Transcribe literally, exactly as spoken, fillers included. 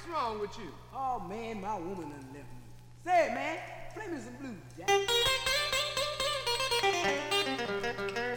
What's wrong with you? Oh, man, my woman done left me. Say, man, play me some blues, Jack.